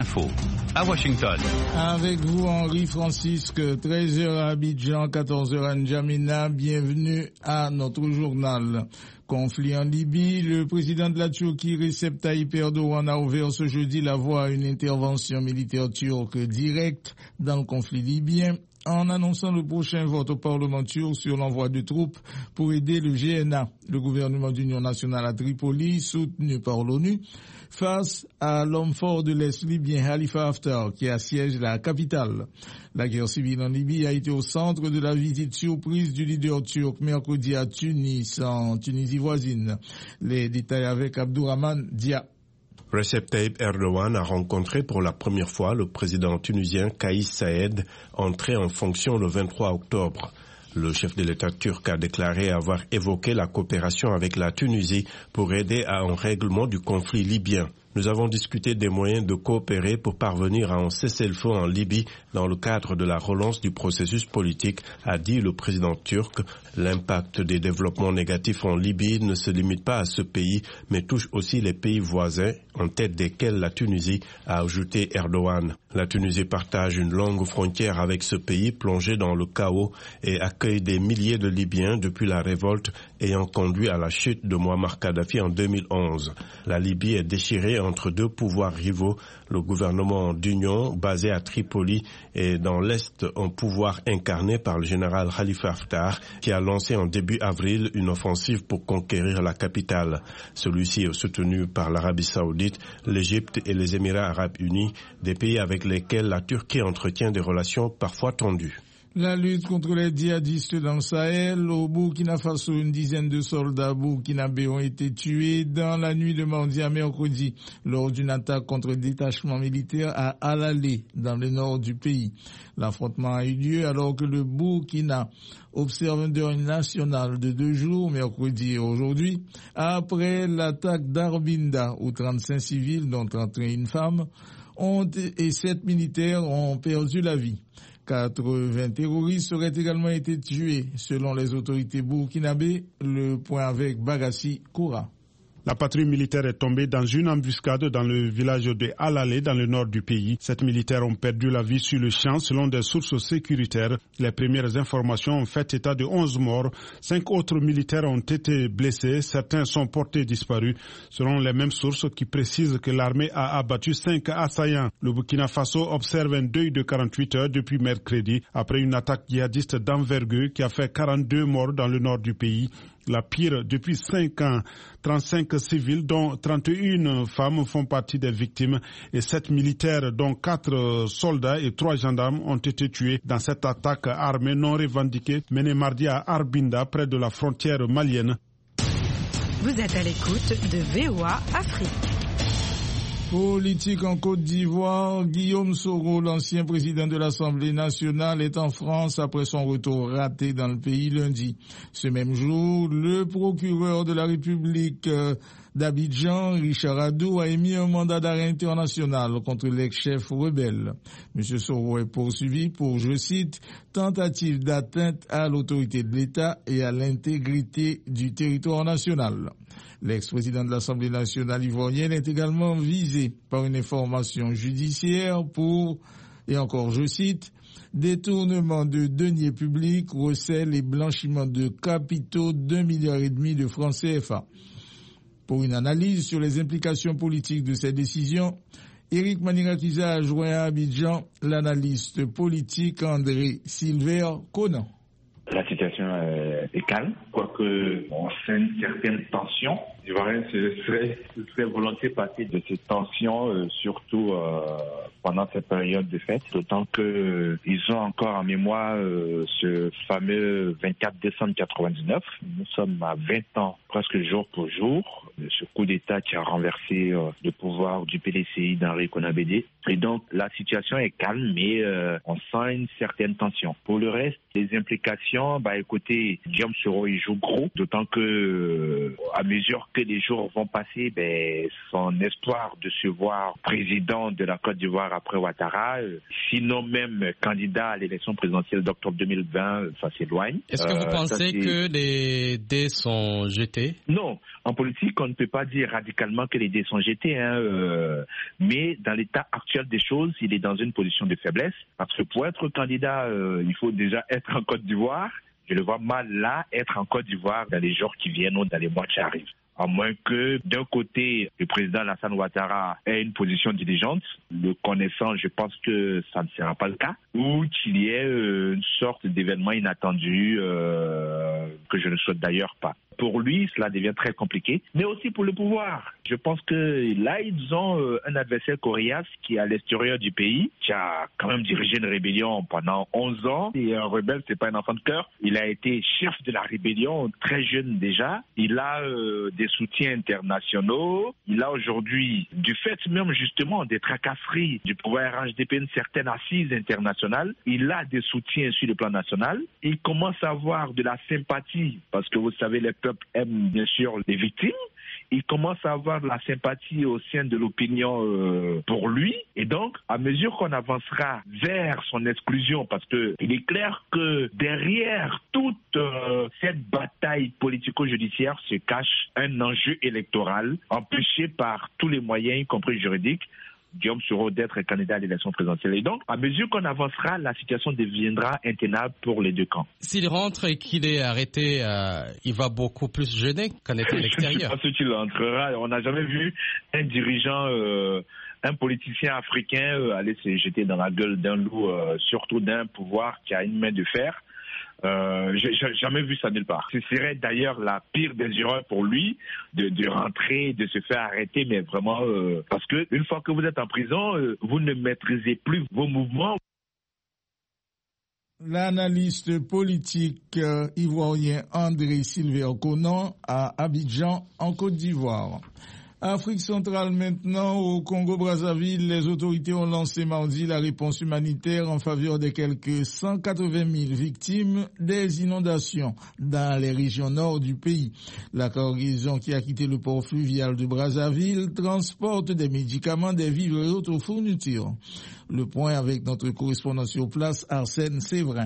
Info à Washington. Avec vous, Henri Francisque, 13h à Abidjan, 14h à N'Djamena. Bienvenue à notre journal. Conflit en Libye, le président de la Turquie, Recep Tayyip Erdogan, a ouvert ce jeudi la voie à une intervention militaire turque directe dans le conflit libyen, en annonçant le prochain vote au Parlement turc sur l'envoi de troupes pour aider le GNA, le gouvernement d'union nationale à Tripoli, soutenu par l'ONU, face à l'homme fort de l'Est libyen Khalifa Haftar, qui assiège la capitale. La guerre civile en Libye a été au centre de la visite surprise du leader turc mercredi à Tunis, en Tunisie voisine. Les détails avec Abdourahmane Dia. Recep Tayyip Erdogan a rencontré pour la première fois le président tunisien Kais Saied, entré en fonction le 23 octobre. Le chef de l'État turc a déclaré avoir évoqué la coopération avec la Tunisie pour aider à un règlement du conflit libyen. Nous avons discuté des moyens de coopérer pour parvenir à un cessez-le-feu en Libye dans le cadre de la relance du processus politique, a dit le président turc. L'impact des développements négatifs en Libye ne se limite pas à ce pays, mais touche aussi les pays voisins, en tête desquels la Tunisie, a ajouté Erdogan. La Tunisie partage une longue frontière avec ce pays plongé dans le chaos et accueille des milliers de Libyens depuis la révolte ayant conduit à la chute de Mouammar Kadhafi en 2011. La Libye est déchirée entre deux pouvoirs rivaux, le gouvernement d'union basé à Tripoli et dans l'Est un pouvoir incarné par le général Khalifa Haftar qui a lancé en début avril une offensive pour conquérir la capitale. Celui-ci est soutenu par l'Arabie Saoudite, l'Égypte et les Émirats Arabes Unis, des pays avec lesquels la Turquie entretient des relations parfois tendues. La lutte contre les djihadistes dans le Sahel. Au Burkina Faso, une dizaine de soldats burkinabés ont été tués dans la nuit de mardi à mercredi lors d'une attaque contre le détachement militaire à Alalé, dans le nord du pays. L'affrontement a eu lieu alors que le Burkina observe un deuil national de 2 jours, mercredi et aujourd'hui, après l'attaque d'Arbinda où 35 civils, dont 31 femmes, et 7 militaires ont perdu la vie. 80 terroristes auraient également été tués, selon les autorités burkinabées. Le point avec Bagassi Koura. La patrouille militaire est tombée dans une embuscade dans le village de Alalé, dans le nord du pays. 7 militaires ont perdu la vie sur le champ, selon des sources sécuritaires. Les premières informations ont fait état de 11 morts. 5 autres militaires ont été blessés. Certains sont portés disparus, selon les mêmes sources qui précisent que l'armée a abattu 5 assaillants. Le Burkina Faso observe un deuil de 48 heures depuis mercredi, après une attaque djihadiste d'envergure qui a fait 42 morts dans le nord du pays. La pire depuis 5 ans. 35 civils, dont 31 femmes, font partie des victimes et 7 militaires, dont 4 soldats et 3 gendarmes, ont été tués dans cette attaque armée non revendiquée menée mardi à Arbinda, près de la frontière malienne. Vous êtes à l'écoute de VOA Afrique. Politique en Côte d'Ivoire, Guillaume Soro, l'ancien président de l'Assemblée nationale, est en France après son retour raté dans le pays lundi. Ce même jour, le procureur de la République d'Abidjan, Richard Adou, a émis un mandat d'arrêt international contre l'ex-chef rebelle. M. Soro est poursuivi pour, je cite, tentative d'atteinte à l'autorité de l'État et à l'intégrité du territoire national. L'ex-président de l'Assemblée nationale ivoirienne est également visé par une information judiciaire pour, et encore je cite, détournement de deniers publics, recel et blanchiment de capitaux d'1,5 milliard de francs CFA. Pour une analyse sur les implications politiques de cette décision, Éric Manirakiza a joint à Abidjan l'analyste politique André Silver Conan. La situation est calme, quoique on sent certaines tensions. Les Ivoiriens se seraient volontiers passés de ces tensions, surtout pendant cette période de fête, d'autant que ils ont encore en mémoire ce fameux 24 décembre 99. Nous sommes à 20 ans, presque jour pour jour, de ce coup d'État qui a renversé le pouvoir du PDCI d'Henri Konan Bédié. Et donc la situation est calme, mais on sent une certaine tension. Pour le reste, les implications, écoutez, Guillaume Soro il joue gros, d'autant que à mesure que les jours vont passer, son espoir de se voir président de la Côte d'Ivoire après Ouattara, sinon même candidat à l'élection présidentielle d'octobre 2020, ça s'éloigne. Est-ce que vous pensez que les dés sont jetés? Non. En politique, qu'on ne peut pas dire radicalement que les dés sont jetés, mais dans l'état actuel des choses, il est dans une position de faiblesse, parce que pour être candidat, il faut déjà être en Côte d'Ivoire. Je le vois mal là, être en Côte d'Ivoire dans les jours qui viennent ou dans les mois qui arrivent. À moins que, d'un côté, le président Alassane Ouattara ait une position dirigeante, le connaissant, je pense que ça ne sera pas le cas, ou qu'il y ait une sorte d'événement inattendu que je ne souhaite d'ailleurs pas. Pour lui, cela devient très compliqué, mais aussi pour le pouvoir. Je pense que là, ils ont un adversaire coriace qui est à l'extérieur du pays, qui a quand même dirigé une rébellion pendant 11 ans. Et un rebelle, c'est pas un enfant de cœur. Il a été chef de la rébellion très jeune déjà. Il a des soutiens internationaux. Il a aujourd'hui, du fait même justement des tracasseries du pouvoir RHDP, une certaine assise internationale. Il a des soutiens sur le plan national. Il commence à avoir de la sympathie, parce que vous savez, les peuples aiment bien sûr les victimes. Il commence à avoir de la sympathie au sein de l'opinion pour lui. Et donc, à mesure qu'on avancera vers son exclusion, parce que il est clair que derrière toute cette bataille politico-judiciaire se cache un enjeu électoral empêché par tous les moyens, y compris juridiques, Guillaume Soro d'être candidat à l'élection présidentielle. Et donc, à mesure qu'on avancera, la situation deviendra intenable pour les deux camps. S'il rentre et qu'il est arrêté, il va beaucoup plus gêner qu'en étant à l'extérieur. Je ne sais pas s'il entrera. On n'a jamais vu un dirigeant, un politicien africain aller se jeter dans la gueule d'un loup, surtout d'un pouvoir qui a une main de fer. J'ai jamais vu ça nulle part. Ce serait d'ailleurs la pire des erreurs pour lui de rentrer, de se faire arrêter, mais vraiment parce que une fois que vous êtes en prison, vous ne maîtrisez plus vos mouvements. L'analyste politique ivoirien André Sylvain Conan à Abidjan, en Côte d'Ivoire. Afrique centrale maintenant, au Congo-Brazzaville, les autorités ont lancé mardi la réponse humanitaire en faveur des quelques 180 000 victimes des inondations dans les régions nord du pays. La cargaison qui a quitté le port fluvial de Brazzaville transporte des médicaments, des vivres et autres fournitures. Le point avec notre correspondant sur place, Arsène Séverin.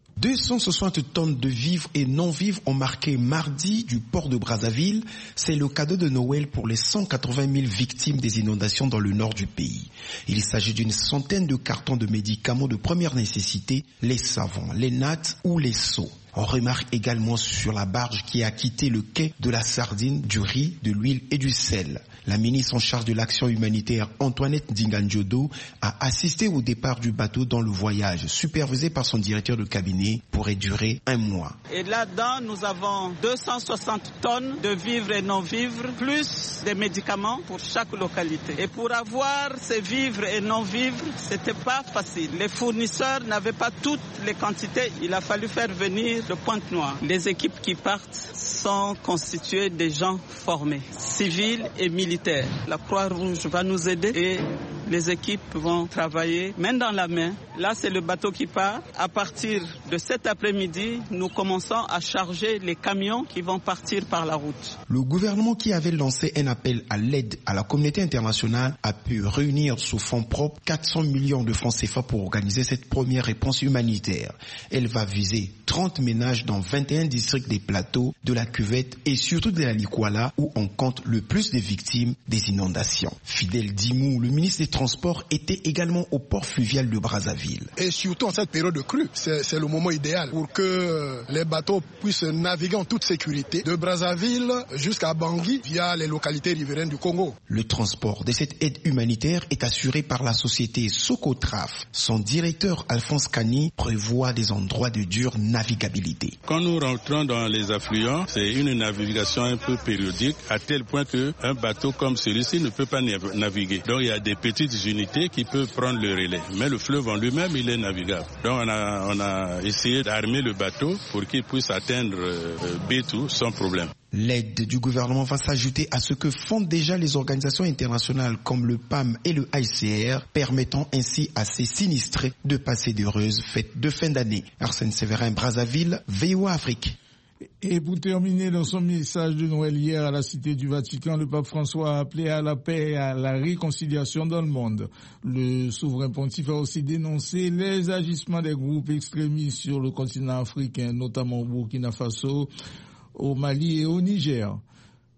260 tonnes de vivres et non-vivres ont marqué mardi du port de Brazzaville. C'est le cadeau de Noël pour les 180 000 victimes des inondations dans le nord du pays. Il s'agit d'une centaine de cartons de médicaments de première nécessité, les savons, les nattes ou les seaux. On remarque également sur la barge qui a quitté le quai de la sardine, du riz, de l'huile et du sel. La ministre en charge de l'action humanitaire, Antoinette Ndinganjodo, a assisté au départ du bateau dans le voyage, supervisé par son directeur de cabinet, pourrait durer 1 mois. Et là-dedans, nous avons 260 tonnes de vivres et non-vivres, plus des médicaments pour chaque localité. Et pour avoir ces vivres et non-vivres, c'était pas facile. Les fournisseurs n'avaient pas toutes les quantités. Il a fallu faire venir de Pointe-Noire. Les équipes qui partent sont constituées de gens formés, civils et militaires. La Croix-Rouge va nous aider et les équipes vont travailler main dans la main. Là, c'est le bateau qui part. À partir de cet après-midi, nous commençons à charger les camions qui vont partir par la route. Le gouvernement qui avait lancé un appel à l'aide à la communauté internationale a pu réunir sous fonds propres 400 millions de francs CFA pour organiser cette première réponse humanitaire. Elle va viser 30 ménages dans 21 districts des plateaux, de la Cuvette et surtout de la Likwala où on compte le plus de victimes des inondations. Fidèle Dimou, le ministre des Transports, était également au port fluvial de Brazzaville. Et surtout en cette période de crue, c'est le moment idéal pour que les bateaux puissent naviguer en toute sécurité de Brazzaville jusqu'à Bangui via les localités riveraines du Congo. Le transport de cette aide humanitaire est assuré par la société Socotraf. Son directeur Alphonse Kani prévoit des endroits de dure navigabilité. Quand nous rentrons dans les affluents, c'est une navigation un peu périodique à tel point qu'un bateau comme celui-ci ne peut pas naviguer. Donc il y a des petites unités qui peuvent prendre le relais. Mais le fleuve en lui-même, il est navigable. Donc on a essayé d'armer le bateau pour qu'il puisse atteindre Bétou sans problème. L'aide du gouvernement va s'ajouter à ce que font déjà les organisations internationales comme le PAM et le ICR, permettant ainsi à ces sinistrés de passer d'heureuses fêtes de fin d'année. Arsène Séverin, Brazzaville, VOA Afrique. Et pour terminer, dans son message de Noël hier à la Cité du Vatican, le pape François a appelé à la paix et à la réconciliation dans le monde. Le souverain pontife a aussi dénoncé les agissements des groupes extrémistes sur le continent africain, notamment au Burkina Faso, au Mali et au Niger.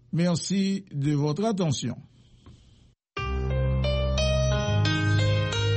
Merci de votre attention.